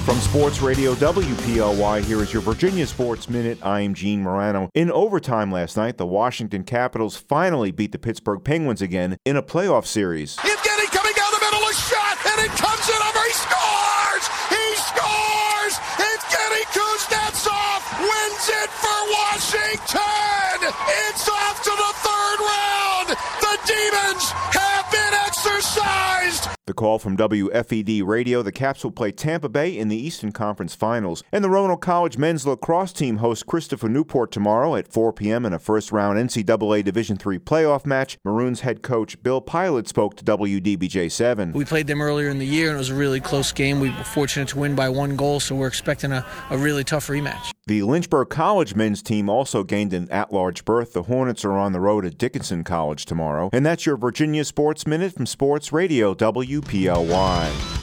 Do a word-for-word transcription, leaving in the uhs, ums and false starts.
From Sports Radio W P L Y, here is your Virginia Sports Minute. I'm Gene Morano. In overtime last night, the Washington Capitals finally beat the Pittsburgh Penguins again in a playoff series. Evgeny coming down the middle, a shot, and it comes in over. He scores! He scores! Evgeny Kuznetsov wins it for Washington! It's off to the third round! The Demons have been exercised! The call from W F E D Radio, the Caps will play Tampa Bay in the Eastern Conference Finals. And the Roanoke College men's lacrosse team hosts Christopher Newport tomorrow at four p.m. in a first-round N C double A Division three playoff match. Maroons head coach Bill Pilot spoke to W D B J seven. We played them earlier in the year, and it was a really close game. We were fortunate to win by one goal, so we're expecting a, a really tough rematch. The Lynchburg College men's team also gained an at-large berth. The Hornets are on the road at Dickinson College tomorrow. And that's your Virginia Sports Minute from Sports Radio W P L Y.